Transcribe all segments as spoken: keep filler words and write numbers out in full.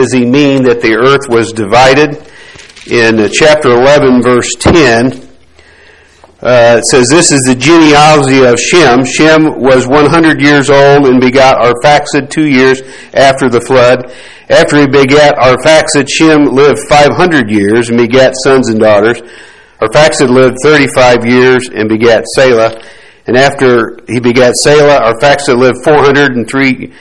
does he mean that the earth was divided? In chapter eleven, verse ten, uh, it says, this is the genealogy of Shem. Shem was one hundred years old and begot Arphaxad two years after the flood. After he begat Arphaxad, Shem lived five hundred years and begat sons and daughters. Arphaxad lived thirty-five years and begat Salah. And after he begat Salah, Arphaxad lived four hundred three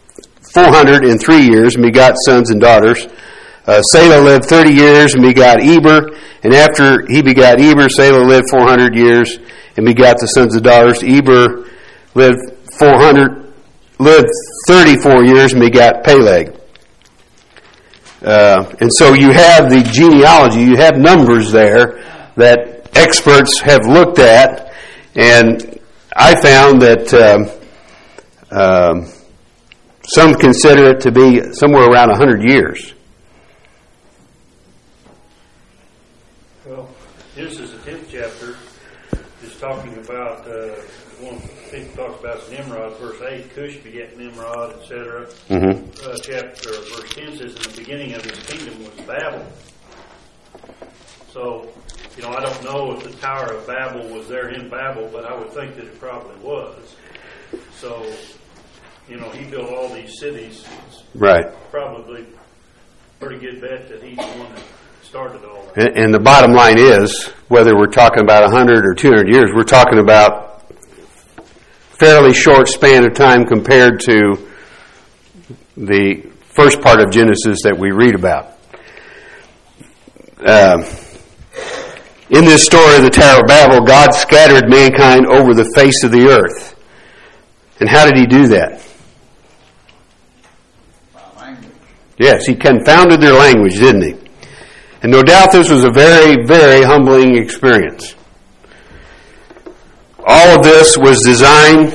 years and begot sons and daughters. Uh, Salah lived thirty years and begot Eber. And after he begat Eber, Salah lived four hundred years and begot the sons and daughters. Eber lived four hundred, lived thirty-four years and begot Peleg. Uh, and so you have the genealogy, you have numbers there that experts have looked at, and I found that um, um, some consider it to be somewhere around one hundred years. Well, Genesis, the tenth chapter, is talking about, uh, one people talks about Nimrod, verse eight, Cush begat Nimrod, et cetera. Mm-hmm. Uh, chapter, verse ten says, in the beginning of his kingdom was Babel. So, you know, I don't know if the Tower of Babel was there in Babel, but I would think that it probably was. So, you know, he built all these cities. It's right. Probably pretty good bet that he's the one that started all that. And, and the bottom line is, whether we're talking about one hundred or two hundred years, we're talking about fairly short span of time compared to the first part of Genesis that we read about. Uh, in this story of the Tower of Babel, God scattered mankind over the face of the earth. And how did he do that? Yes, he confounded their language, didn't he? And no doubt this was a very, very humbling experience. All of this was designed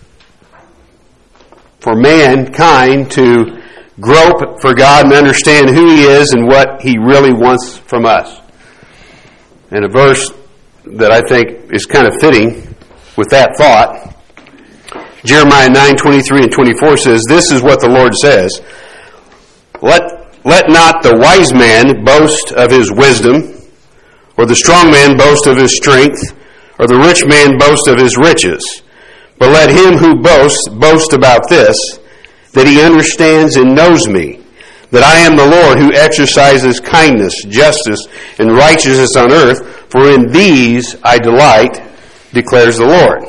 for mankind to grope for God and understand who he is and what he really wants from us. And a verse that I think is kind of fitting with that thought, Jeremiah nine twenty-three and twenty-four says, this is what the Lord says, Let Let not the wise man boast of his wisdom, or the strong man boast of his strength, or the rich man boast of his riches. But let him who boasts boast about this, that he understands and knows me, that I am the Lord who exercises kindness, justice, and righteousness on earth, for in these I delight, declares the Lord.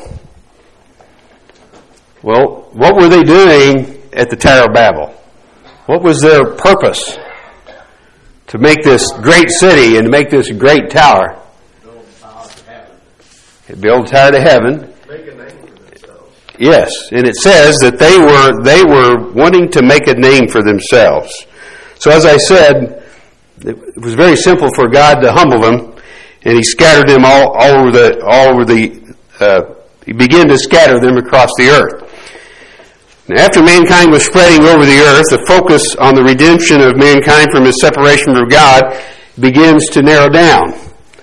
Well, what were they doing at the Tower of Babel? What was their purpose? To make this great city and to make this great tower. Build a tower to heaven. Build a tower to heaven. Make a name for themselves. Yes, and it says that they were they were wanting to make a name for themselves. So as I said, it was very simple for God to humble them, and he scattered them all, all over the all over the uh, he began to scatter them across the earth. Now, after mankind was spreading over the earth, the focus on the redemption of mankind from his separation from God begins to narrow down.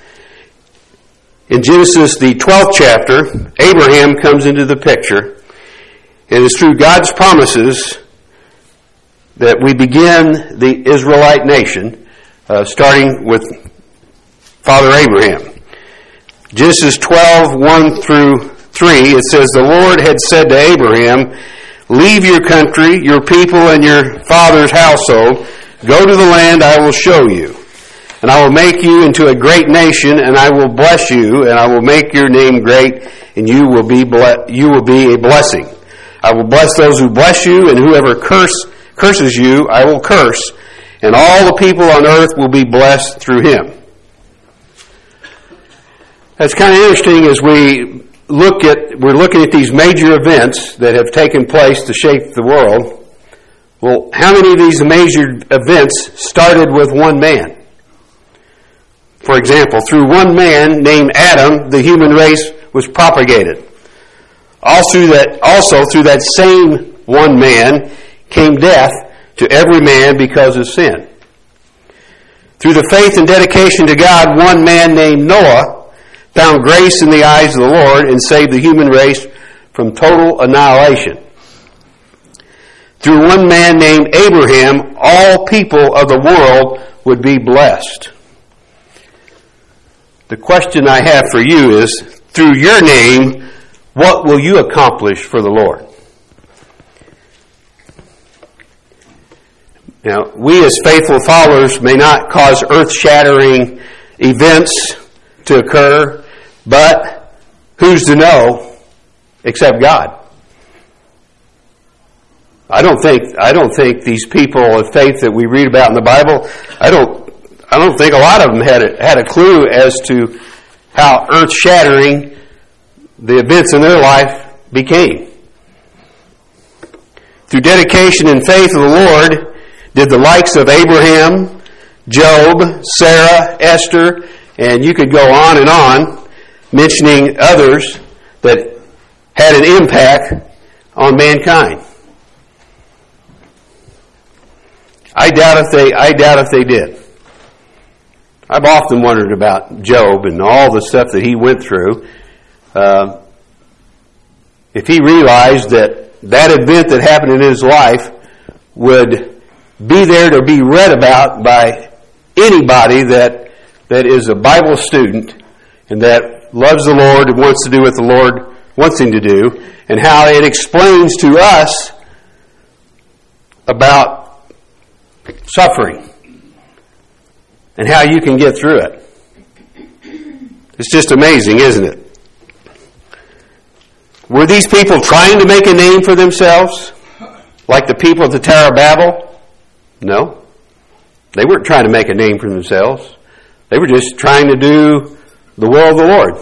In Genesis, the twelfth chapter, Abraham comes into the picture, and it's through God's promises that we begin the Israelite nation, uh, starting with Father Abraham. Genesis twelve, one through three, it says, the Lord had said to Abraham, leave your country, your people, and your father's household. Go to the land I will show you. And I will make you into a great nation, and I will bless you, and I will make your name great, and you will be ble- you will be a blessing. I will bless those who bless you, and whoever curse curses you, I will curse, and all the people on earth will be blessed through him. That's kind of interesting as we look at, we're looking at these major events that have taken place to shape the world. Well, how many of these major events started with one man? For example, through one man named Adam, the human race was propagated. Also, that, also through that same one man came death to every man because of sin. Through the faith and dedication to God, one man named Noah found grace in the eyes of the Lord and saved the human race from total annihilation. through one man named Abraham, all people of the world would be blessed. The question I have for you is, through your name, what will you accomplish for the Lord? Now, we as faithful followers may not cause earth-shattering events to occur, but who's to know except God? I don't think I don't think these people of faith that we read about in the Bible, I don't I don't think a lot of them had a, had a clue as to how earth-shattering the events in their life became. Through dedication and faith of the Lord, did the likes of Abraham, Job, Sarah, Esther, and you could go on and on, mentioning others that had an impact on mankind. I doubt if they, I doubt if they did. I've often wondered about Job and all the stuff that he went through. Uh, if he realized that that event that happened in his life would be there to be read about by anybody that that is a Bible student and that loves the Lord and wants to do what the Lord wants him to do, and how it explains to us about suffering and how you can get through it. It's just amazing, isn't it? Were these people trying to make a name for themselves like the people at the Tower of Babel? No. They weren't trying to make a name for themselves. They were just trying to do the will of the Lord.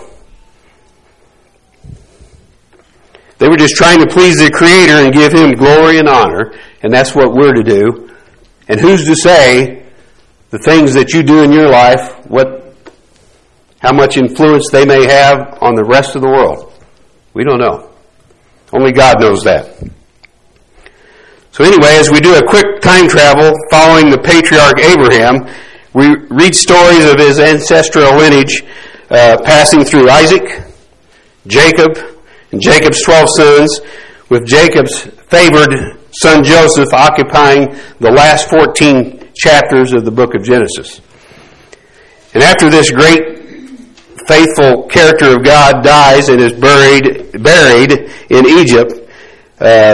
They were just trying to please the Creator and give Him glory and honor, and that's what we're to do. And who's to say the things that you do in your life, what, how much influence they may have on the rest of the world? We don't know. Only God knows that. So anyway, as we do a quick time travel following the patriarch Abraham, we read stories of his ancestral lineage uh, passing through Isaac, Jacob, and Jacob's twelve sons, with Jacob's favored son Joseph occupying the last fourteen chapters of the book of Genesis. And after this great faithful character of God dies and is buried buried in Egypt, uh,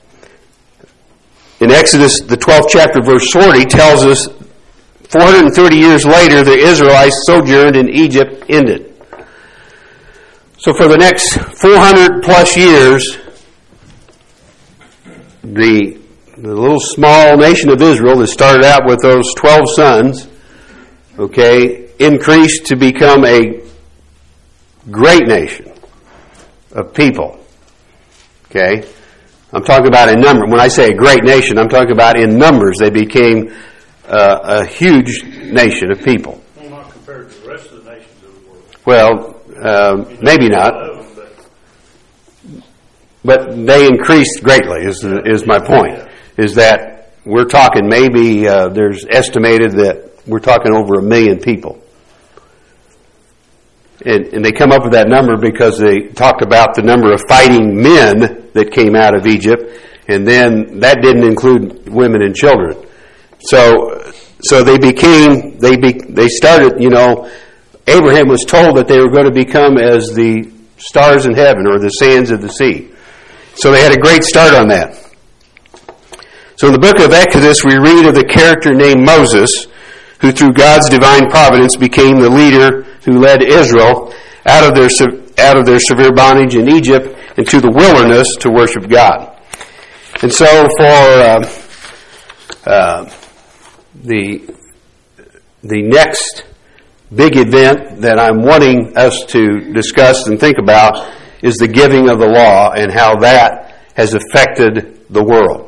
in Exodus, the twelfth chapter, verse forty, tells us four hundred thirty years later, the Israelites sojourned in Egypt ended. So for the next four hundred plus years, the, the little small nation of Israel that started out with those twelve sons, okay, increased to become a great nation of people. Okay? I'm talking about in number. When I say a great nation, I'm talking about in numbers. They became uh, a huge nation of people. Well, not compared to the rest of the nations of the world. Well, uh, maybe not. But they increased greatly, is is my point. Is that we're talking maybe, uh, there's estimated that we're talking over a million people. And, and they come up with that number because they talked about the number of fighting men that came out of Egypt, and then that didn't include women and children. So, so they became, they be, they started, you know, Abraham was told that they were going to become as the stars in heaven or the sands of the sea. So they had a great start on that. So in the book of Exodus, we read of the character named Moses, who through God's divine providence became the leader who led Israel out of their out of their severe bondage in Egypt into the wilderness to worship God. And so for uh, uh, the the next big event that I'm wanting us to discuss and think about is the giving of the law and how that has affected the world.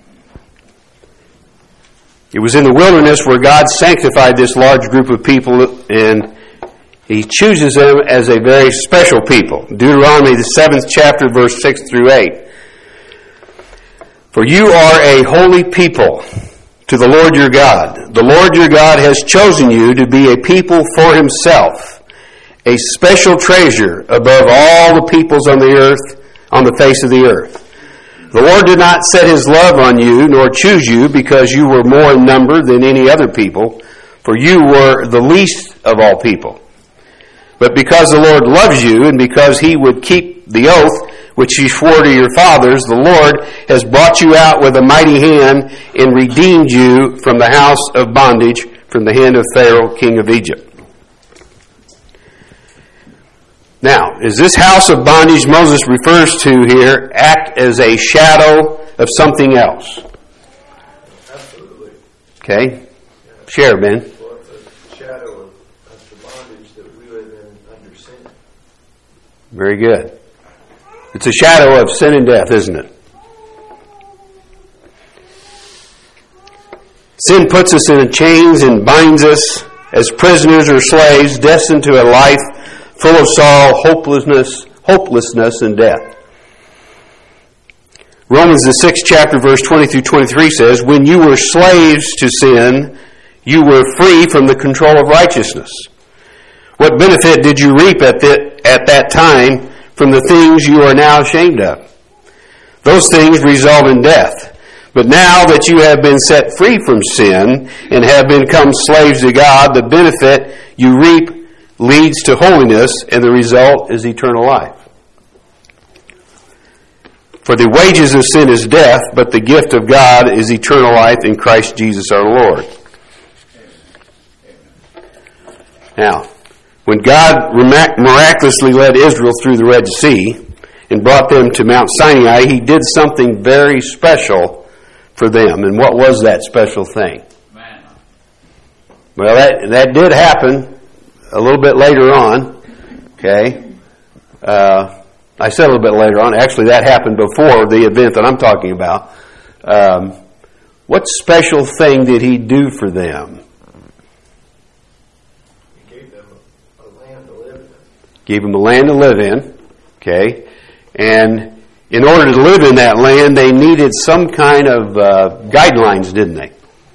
It was in the wilderness where God sanctified this large group of people, and He chooses them as a very special people. Deuteronomy, the seventh chapter, verse six through eight. For you are a holy people to the Lord your God. The Lord your God has chosen you to be a people for Himself, a special treasure above all the peoples on the earth, on the face of the earth. The Lord did not set his love on you, nor choose you, because you were more in number than any other people, for you were the least of all people. But because the Lord loves you, and because he would keep the oath which he swore to your fathers, the Lord has brought you out with a mighty hand and redeemed you from the house of bondage, from the hand of Pharaoh, king of Egypt. Now, is this house of bondage Moses refers to here act as a shadow of something else? Absolutely. Okay. Share, Ben. Well, it's a shadow of, of the bondage that we live in under sin. Very good. It's a shadow of sin and death, isn't it? Sin puts us in chains and binds us as prisoners or slaves, destined to a life full of sorrow, hopelessness, hopelessness, and death. Romans the sixth chapter, verse twenty through twenty-three says, "When you were slaves to sin, you were free from the control of righteousness. What benefit did you reap at, the, at that time from the things you are now ashamed of? Those things result in death. But now that you have been set free from sin and have become slaves to God, the benefit you reap leads to holiness, and the result is eternal life. For the wages of sin is death, but the gift of God is eternal life in Christ Jesus our Lord." Now, when God miraculously led Israel through the Red Sea and brought them to Mount Sinai, he did something very special for them. And what was that special thing? Manna. Well, that, that did happen a little bit later on. Okay. Uh, I said a little bit later on. Actually, that happened before the event that I'm talking about. Um, what special thing did he do for them? He gave them a, a land to live in. Gave them a land to live in. Okay. And in order to live in that land, they needed some kind of uh, guidelines, didn't they?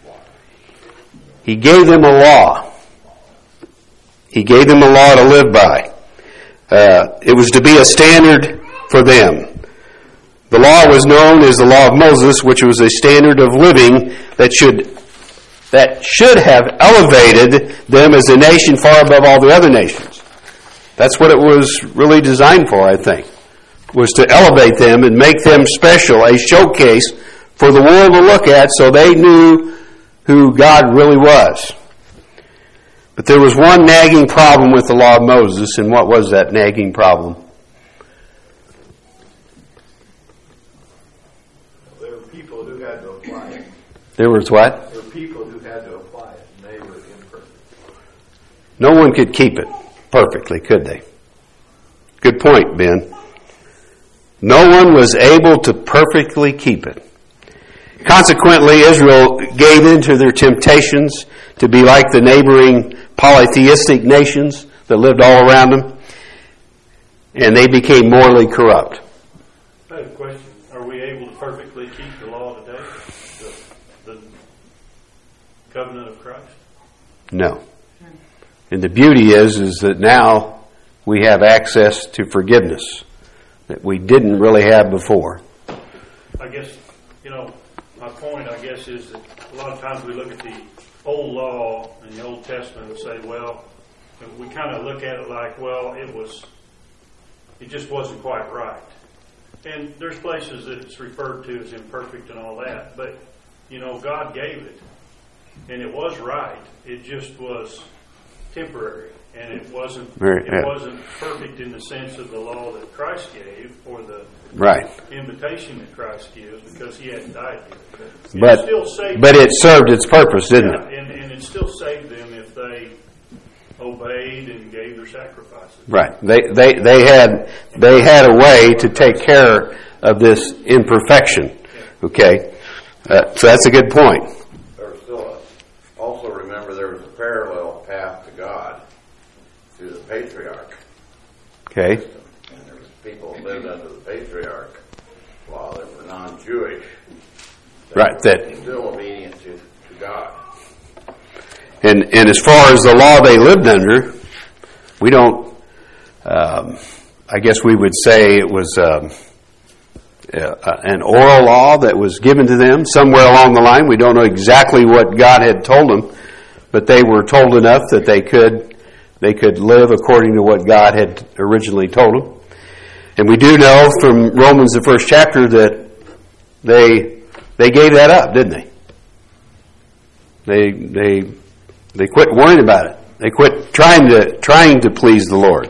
He gave them a law. He gave them a law to live by. Uh, it was to be a standard for them. The law was known as the law of Moses, which was a standard of living that should that should have elevated them as a nation far above all the other nations. That's what it was really designed for, I think, was to elevate them and make them special, a showcase for the world to look at so they knew who God really was. But there was one nagging problem with the law of Moses, and what was that nagging problem? There were people who had to apply it. There was what? There were people who had to apply it, and they were imperfect. No one could keep it perfectly, could they? Good point, Ben. No one was able to perfectly keep it. Consequently, Israel gave in to their temptations to be like the neighboring polytheistic nations that lived all around them, and they became morally corrupt. I have a question. Are we able to perfectly keep the law today? The, the covenant of Christ? No. And the beauty is, is that now we have access to forgiveness that we didn't really have before. I guess, you know, my point, I guess, is that a lot of times we look at the old law in the Old Testament and say, well, we kind of look at it like, well, it was, it just wasn't quite right. And there's places that it's referred to as imperfect and all that, but, you know, God gave it, and it was right. It just was temporary, and it wasn't Very, it yeah. wasn't perfect in the sense of the law that Christ gave or the Right. invitation that Christ gives, because he hadn't died yet. It But still saved but them. it served its purpose, didn't Yeah, it? and, and it still saved them if they obeyed and gave their sacrifices. Right. They they they had they had a way to take care of this imperfection. Okay. Uh, so that's a good point. There's still a, also remember there was a parallel path to God through the patriarch. Okay. And there was people who lived under the patriarch law that were non-Jewish. Right. That were still obedient to, to God. and and as far as the law they lived under, we don't. Um, I guess we would say it was um, uh, an oral law that was given to them somewhere along the line. We don't know exactly what God had told them, but they were told enough that they could they could live according to what God had originally told them. And we do know from Romans, the first chapter, that they they gave that up, didn't they? They they they quit worrying about it. They quit trying to trying to please the Lord.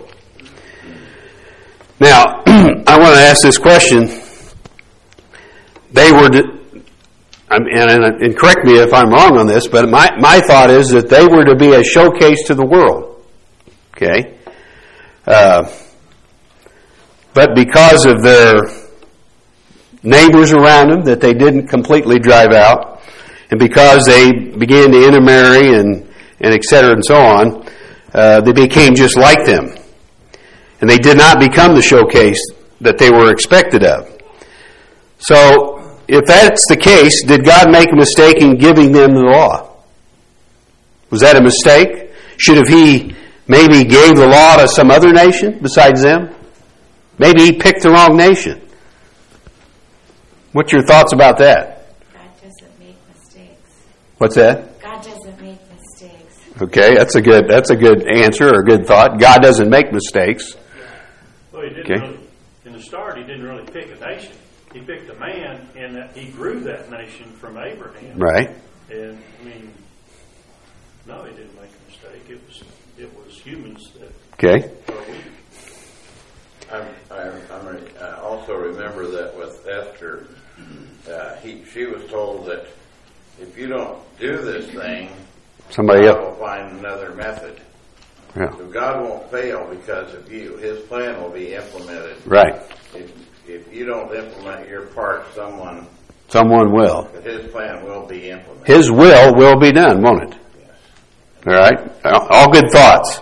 Now, I want to ask this question. They were, to, and, and correct me if I'm wrong on this, but my, my thought is that they were to be a showcase to the world. Okay? Uh, but because of their neighbors around them that they didn't completely drive out, and because they began to intermarry and, and et cetera and so on, uh, they became just like them. And they did not become the showcase that they were expected of. So, if that's the case, did God make a mistake in giving them the law? Was that a mistake? Should have He maybe gave the law to some other nation besides them? Maybe He picked the wrong nation. What's your thoughts about that? God doesn't make mistakes. What's that? God doesn't make mistakes. Okay, that's a good that's a good answer or a good thought. God doesn't make mistakes. Well, He didn't Okay. really, in the start, He didn't really pick a nation. He picked a man, and that He grew that nation from Abraham. Right. And I mean, no, He didn't make a mistake. It was it was humans that Okay. are weak. I'm, I'm, I'm, I also remember that with Esther, uh, he, she was told that if you don't do this thing, Somebody God else. will find another method. Yeah. So God won't fail because of you. His plan will be implemented. Right. If, if you don't implement your part, someone, Someone will. His plan will be implemented. His will will be done, won't it? Yes. All right? All good thoughts.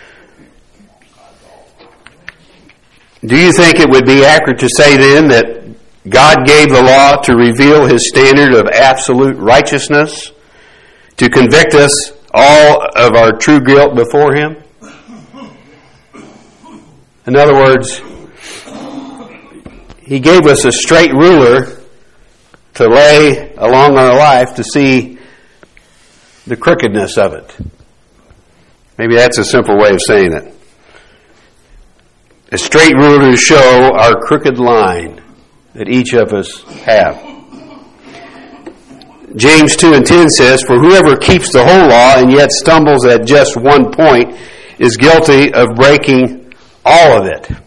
Do you think it would be accurate to say then that God gave the law to reveal His standard of absolute righteousness, to convict us all of our true guilt before Him? In other words, He gave us a straight ruler to lay along our life to see the crookedness of it. Maybe that's a simple way of saying it. A straight ruler to show our crooked line that each of us have. James two and ten says, "For whoever keeps the whole law and yet stumbles at just one point is guilty of breaking all of it."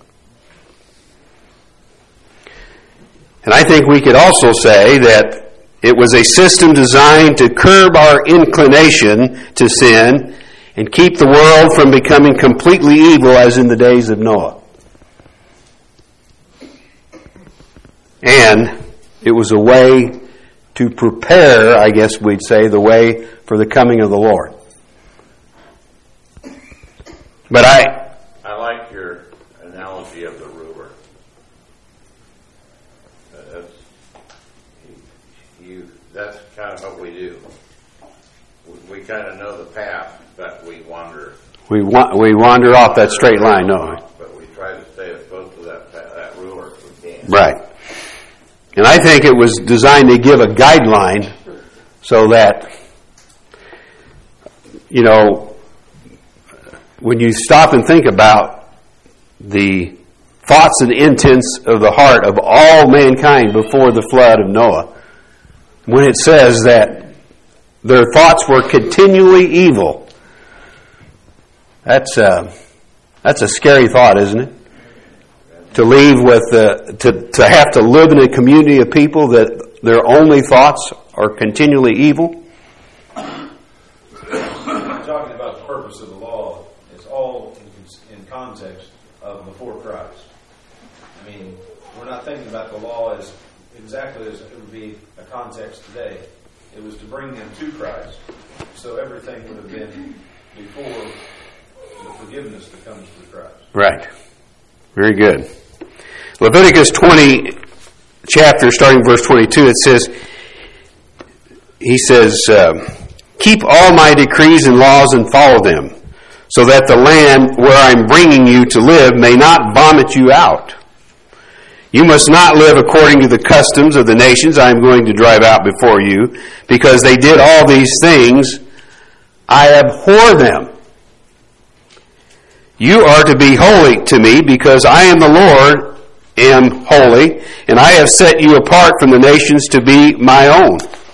And I think we could also say that it was a system designed to curb our inclination to sin and keep the world from becoming completely evil as in the days of Noah. And it was a way to prepare, I guess we'd say, the way for the coming of the Lord. But I... I like your analogy of the ruler. That's, you, that's kind of what we do. We, we kind of know the path, but we wander. We wa- we wander off that straight line, don't we? But we try to stay as close to that, that ruler as we can. Right. And I think it was designed to give a guideline so that, you know, when you stop and think about the thoughts and intents of the heart of all mankind before the flood of Noah, when it says that their thoughts were continually evil, that's a, that's a scary thought, isn't it? To leave with, uh, to, to have to live in a community of people that their only thoughts are continually evil. Talking about the purpose of the law, it's all in, in context of before Christ. I mean, we're not thinking about the law as exactly as it would be a context today. It was to bring them to Christ. So everything would have been before the forgiveness that comes through Christ. Right. Very good. Leviticus twenty, chapter, starting verse twenty-two, it says, he says, um, "Keep all my decrees and laws and follow them, so that the land where I'm bringing you to live may not vomit you out. You must not live according to the customs of the nations I am going to drive out before you, because they did all these things. I abhor them. You are to be holy to me, because I am the Lord, am holy, and I have set you apart from the nations to be my own.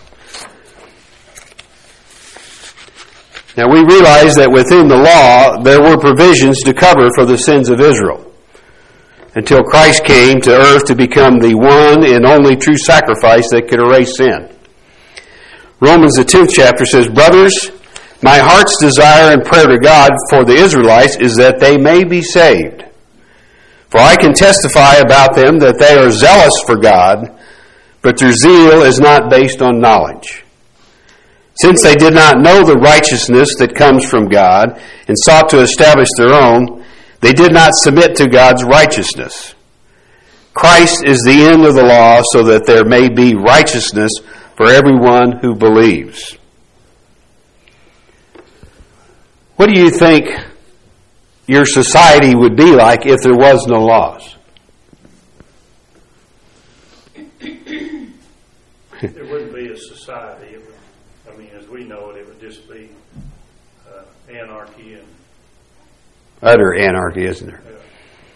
Now we realize that within the law there were provisions to cover for the sins of Israel, until Christ came to earth to become the one and only true sacrifice that could erase sin. Romans, the tenth chapter says, Brothers, my heart's desire and prayer to God for the Israelites is that they may be saved. For I can testify about them that they are zealous for God, but their zeal is not based on knowledge. Since they did not know the righteousness that comes from God and sought to establish their own, they did not submit to God's righteousness. Christ is the end of the law so that there may be righteousness for everyone who believes. What do you think your society would be like if there was no laws? There wouldn't be a society. It would, I mean, as we know it, it would just be uh, anarchy and Utter anarchy, isn't there? uh,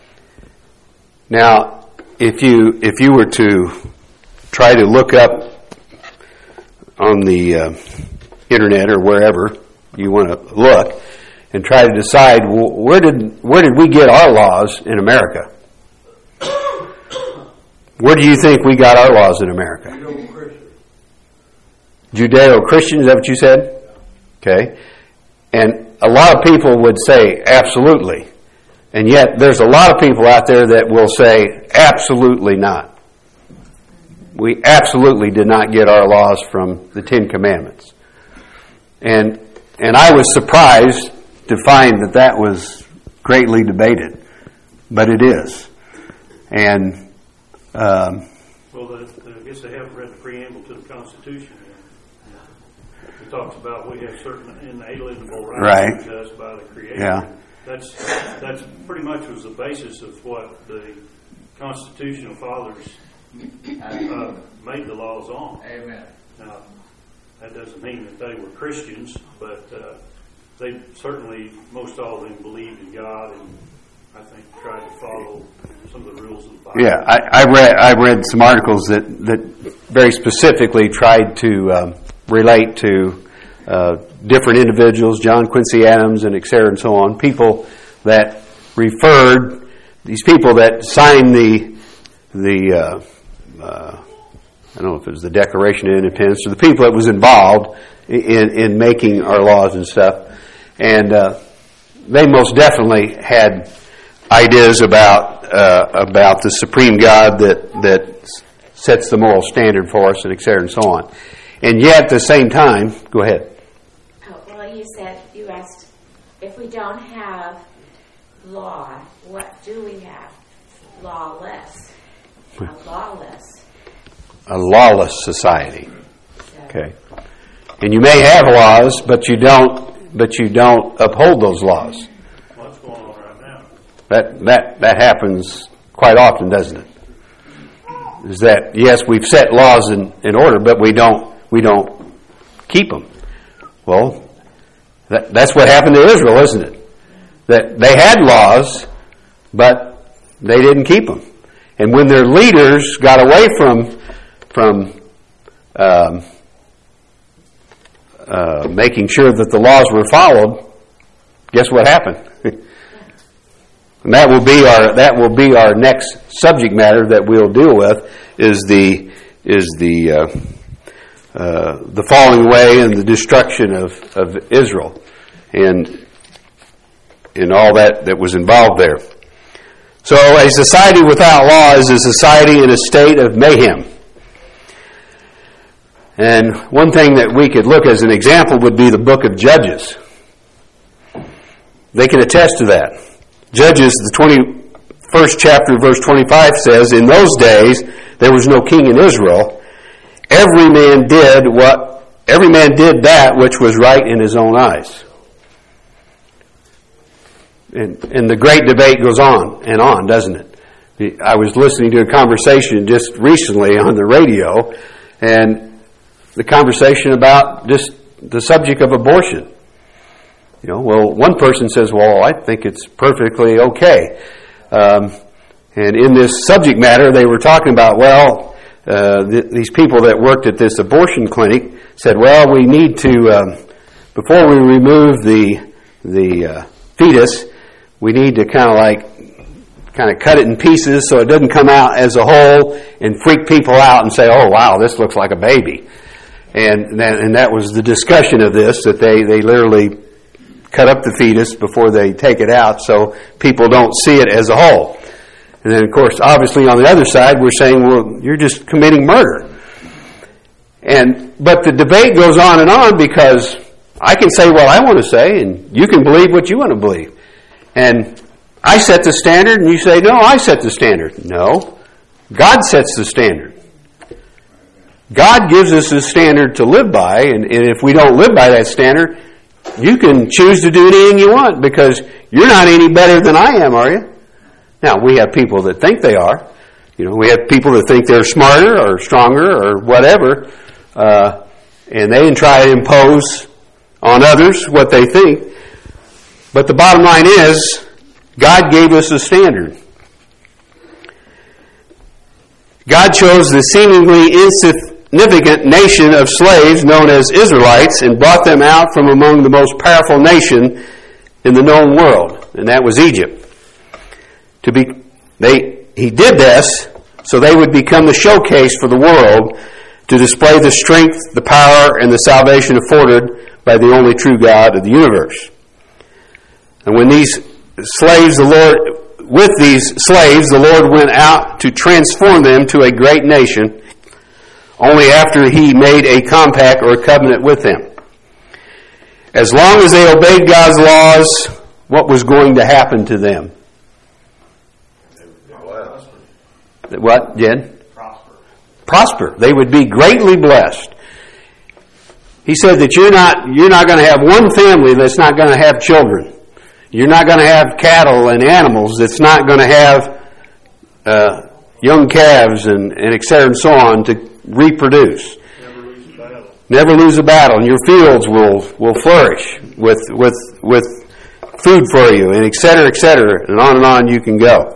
Now, if you if you were to try to look up on the uh, internet or wherever you want to look and try to decide, well, where did where did we get our laws in America? Where do you think we got our laws in America? Judeo-Christian, is that what you said? Okay. And a lot of people would say absolutely. And yet there's a lot of people out there that will say absolutely not. We absolutely did not get our laws from the Ten Commandments. And and I was surprised to find that that was greatly debated. But it is. And um, well, the, the, I guess they haven't read the preamble to the Constitution yet. It talks about we have certain inalienable rights to us by the Creator. Yeah. That's that's pretty much was the basis of what the constitutional fathers uh, made the laws on. Amen. Now, that doesn't mean that they were Christians, but uh, they certainly, most all of them believed in God, and I think tried to follow some of the rules of the Bible. Yeah, I, I read I read some articles that, that very specifically tried to um, relate to uh, different individuals, John Quincy Adams and et cetera and so on, people that referred, these people that signed the, the uh, uh, I don't know if it was the Declaration of Independence, or the people that was involved in, in making our laws and stuff. And uh, they most definitely had ideas about uh, about the supreme God that that sets the moral standard for us, and et cetera and so on. And yet, at the same time, go ahead. Oh, well, you said, you asked, if we don't have law, what do we have? Lawless. A lawless. A lawless society. Okay. And you may have laws, but you don't. But you don't uphold those laws. What's going on right now? That that that happens quite often, doesn't it? Is that yes, we've set laws in, in order, but we don't we don't keep them. Well, that, that's what happened to Israel, isn't it? That they had laws, but they didn't keep them. And when their leaders got away from from um, uh, making sure that the laws were followed, guess what happened? And that will be our that will be our next subject matter that we'll deal with is the is the uh, uh, the falling away and the destruction of, of Israel and and all that that was involved there. So a society without law is a society in a state of mayhem. And one thing that we could look as an example would be the book of Judges. They can attest to that. Judges, the twenty-first chapter, verse twenty-five says, in those days there was no king in Israel. Every man did what every man did that which was right in his own eyes. And, and the great debate goes on and on, doesn't it? I was listening to a conversation just recently on the radio, and the conversation about just the subject of abortion. You know, well, one person says, well, I think it's perfectly okay. Um, and in this subject matter, they were talking about, well, uh, th- these people that worked at this abortion clinic said, well, we need to, um, before we remove the the uh, fetus, we need to kind of like, kind of cut it in pieces so it doesn't come out as a whole and freak people out and say, oh, wow, this looks like a baby. And that, and that was the discussion of this, that they, they literally cut up the fetus before they take it out so people don't see it as a whole. And then, of course, obviously on the other side, we're saying, well, you're just committing murder. And but the debate goes on and on because I can say what I want to say, and you can believe what you want to believe. And I set the standard, and you say, no, I set the standard. No, God sets the standard. God gives us a standard to live by, and, and if we don't live by that standard, you can choose to do anything you want because you're not any better than I am, are you? Now, we have people that think they are. You know, we have people that think they're smarter or stronger or whatever, uh, and they try to impose on others what they think. But the bottom line is, God gave us a standard. God chose the seemingly insignificant nation of slaves known as Israelites and brought them out from among the most powerful nation in the known world, and that was Egypt. To be, they, he did this so they would become the showcase for the world to display the strength, the power, and the salvation afforded by the only true God of the universe. And when these slaves, the Lord, with these slaves, the Lord went out to transform them to a great nation only after he made a compact or a covenant with them. As long as they obeyed God's laws, what was going to happen to them? What, Jen? Prosper. Prosper. They would be greatly blessed. He said that you're not you're not going to have one family that's not going to have children. You're not going to have cattle and animals that's not going to have uh, young calves and, and et cetera and so on to reproduce. Never lose a battle. Never lose a battle, and your fields will, will flourish with with with food for you, and et cetera, et cetera, and on and on you can go.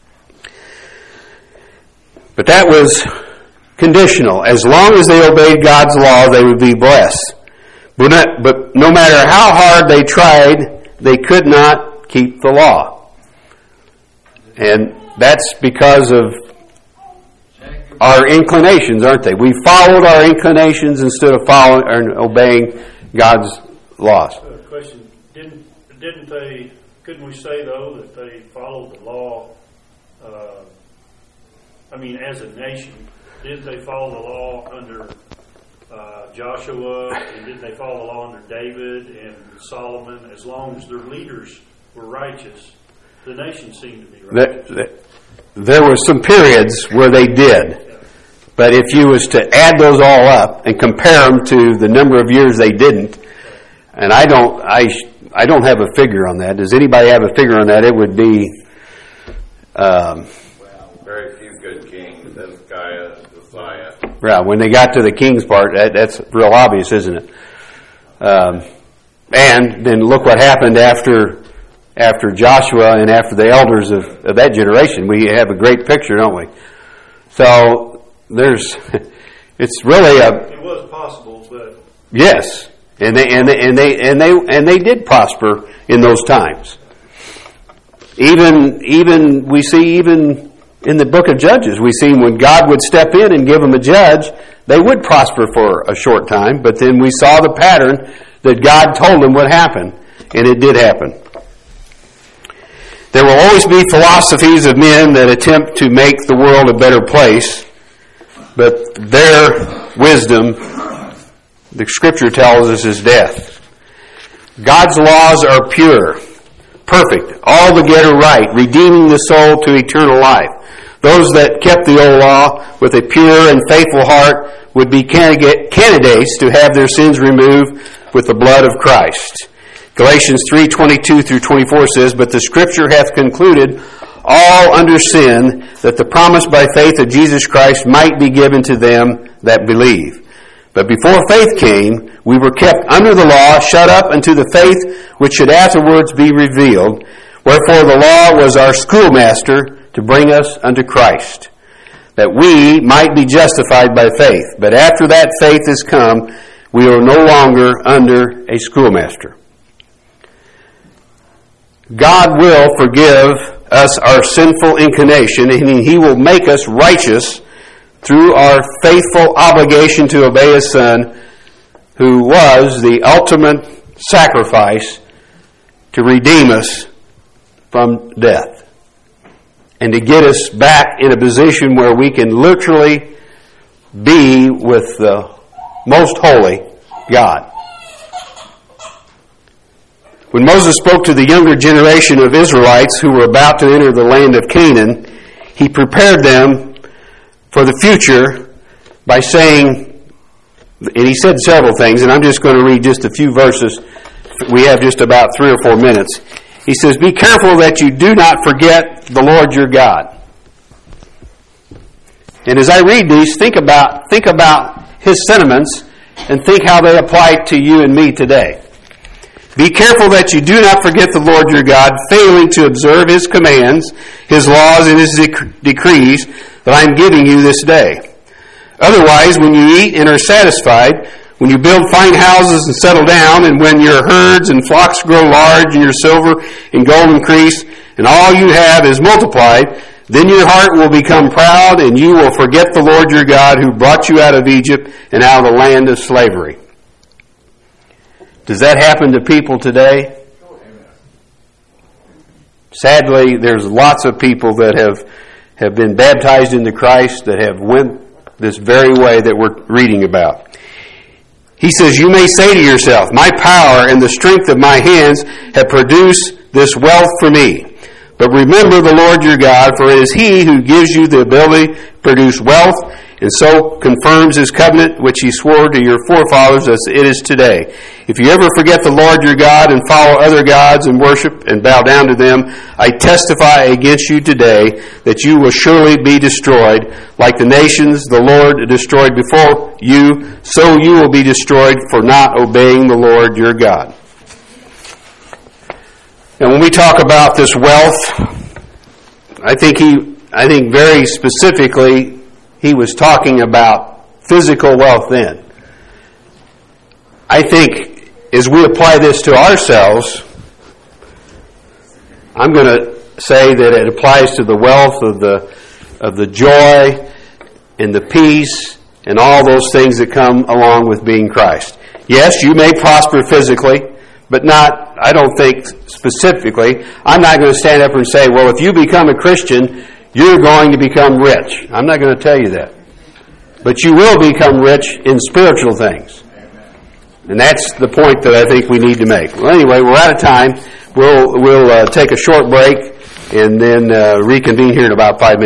But that was conditional. As long as they obeyed God's law, they would be blessed. But, not, but no matter how hard they tried, they could not keep the law. And that's because of our inclinations, aren't they? We followed our inclinations instead of following or obeying God's laws. Uh, question: Didn't didn't they? Couldn't we say though that they followed the law? Uh, I mean, as a nation, didn't they follow the law under uh, Joshua, and didn't they follow the law under David and Solomon? As long as their leaders were righteous, the nation seemed to be righteous. There, there were some periods where they did, but if you was to add those all up and compare them to the number of years they didn't, and I don't, I, I don't have a figure on that. Does anybody have a figure on that? It would be. Um, Very few good kings. Hezekiah, Josiah. Yeah, when they got to the king's part, that, that's real obvious, isn't it? Um, and then look what happened after after Joshua and after the elders of, of that generation. We have a great picture, don't we? So there's, it's really a. It was possible, but Yes, and they and they and they and they and they did prosper in those times. Even even we see even in the book of Judges, we see when God would step in and give them a judge, they would prosper for a short time. But then we saw the pattern that God told them would happen, and it did happen. There will always be philosophies of men that attempt to make the world a better place, but their wisdom, the Scripture tells us, is death. God's laws are pure, perfect, altogether right, redeeming the soul to eternal life. Those that kept the old law with a pure and faithful heart would be candidates to have their sins removed with the blood of Christ. Galatians three twenty-two through twenty-four says, "But the Scripture hath concluded all under sin, that the promise by faith of Jesus Christ might be given to them that believe. But before faith came, we were kept under the law, shut up unto the faith which should afterwards be revealed. Wherefore the law was our schoolmaster to bring us unto Christ, that we might be justified by faith. But after that faith is come, we are no longer under a schoolmaster. God will forgive us our sinful inclination, and He will make us righteous through our faithful obligation to obey His Son, who was the ultimate sacrifice to redeem us from death and to get us back in a position where we can literally be with the most holy God. When Moses spoke to the younger generation of Israelites who were about to enter the land of Canaan, he prepared them for the future by saying, and he said several things, and I'm just going to read just a few verses. We have just about three or four minutes. He says, be careful that you do not forget the Lord your God. And as I read these, think about, think about his sentiments and think how they apply to you and me today. Be careful that you do not forget the Lord your God, failing to observe His commands, His laws, and His dec- decrees that I am giving you this day. Otherwise, when you eat and are satisfied, when you build fine houses and settle down, and when your herds and flocks grow large, and your silver and gold increase, and all you have is multiplied, then your heart will become proud, and you will forget the Lord your God who brought you out of Egypt and out of the land of slavery. Does that happen to people today? Sadly, there's lots of people that have, have been baptized into Christ that have went this very way that we're reading about. He says, you may say to yourself, my power and the strength of my hands have produced this wealth for me. But remember the Lord your God, for it is He who gives you the ability to produce wealth, and so confirms His covenant which He swore to your forefathers as it is today. If you ever forget the Lord your God and follow other gods and worship and bow down to them, I testify against you today that you will surely be destroyed. Like the nations the Lord destroyed before you, so you will be destroyed for not obeying the Lord your God. Now when we talk about this wealth, I think he, I think very specifically he was talking about physical wealth then. I think as we apply this to ourselves, I'm going to say that it applies to the wealth of the of the joy and the peace and all those things that come along with being Christ. Yes, you may prosper physically, but not, I don't think specifically. I'm not going to stand up and say, well, if you become a Christian, you're going to become rich. I'm not going to tell you that. But you will become rich in spiritual things. And that's the point that I think we need to make. Well, anyway, we're out of time. We'll, we'll uh, take a short break and then uh, reconvene here in about five minutes.